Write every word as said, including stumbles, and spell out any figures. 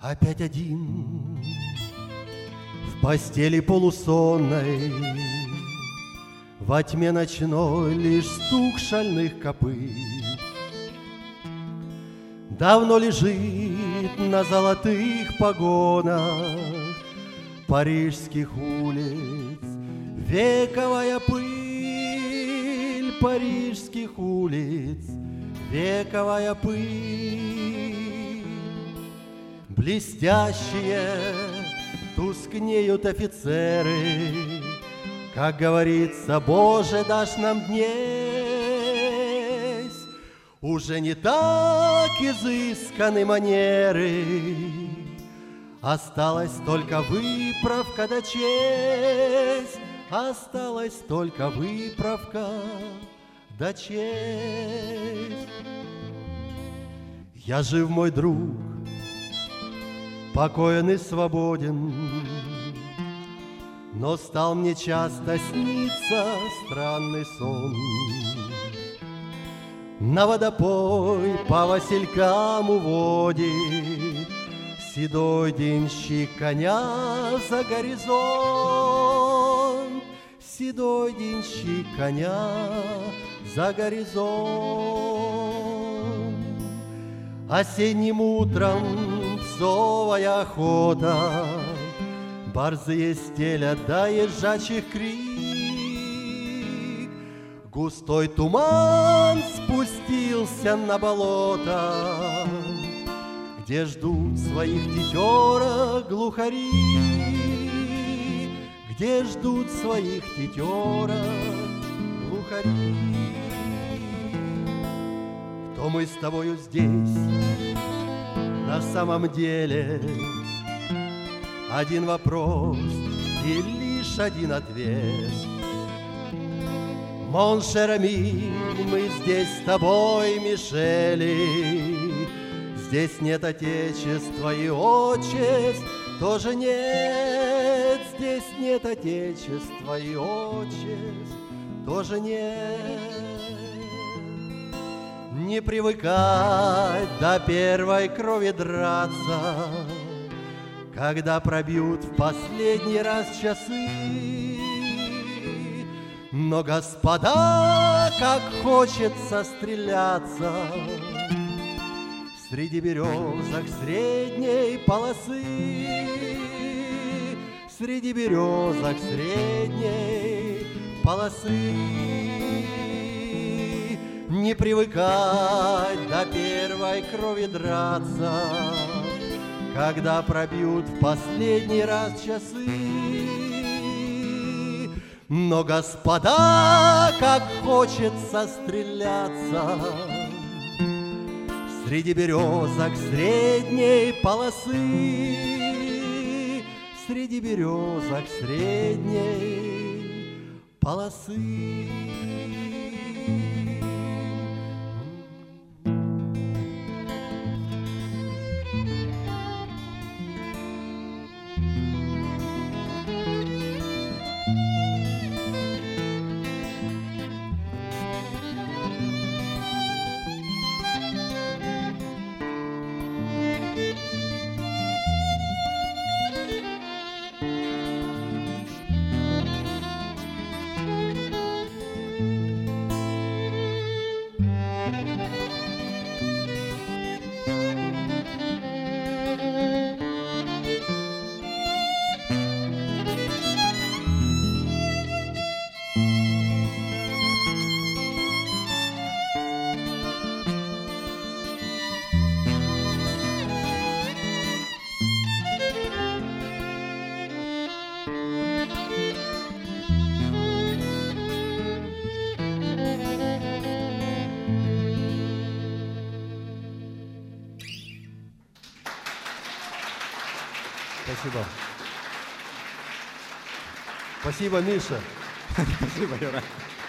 Опять один в постели полусонной, во тьме ночной лишь стук шальных копыт. Давно лежит на золотых погонах парижских улиц вековая пыль, парижских улиц вековая пыль. Блестящие тускнеют офицеры, как говорится, Боже, дашь нам днесь. Уже не так изысканы манеры, осталась только выправка да честь, осталась только выправка да честь. Я жив, мой друг, покоен и свободен, но стал мне часто сниться странный сон. На водопой по василькам уводит седой денщик коня за горизонт, седой денщик коня за горизонт. Осенним утром псовая охота, борзые стелят да езжачих крик. Густой туман спустился на болото, где ждут своих тетерок глухари, где ждут своих тетерок глухари. Кто мы с тобою здесь на самом деле? Один вопрос и лишь один ответ. Мон шер ami, мы здесь с тобой, Мишели. Здесь нет отечества и отчеств тоже нет. Здесь нет отечества и отчеств тоже нет. Не привыкать до первой крови драться, когда пробьют в последний раз часы. Но, господа, как хочется стреляться среди березок средней полосы, среди березок средней полосы. Не привыкать до первой крови драться, когда пробьют в последний раз часы. Но, господа, как хочется стреляться среди березок средней полосы, среди березок средней полосы. Спасибо. Спасибо, Миша. Спасибо, Юра.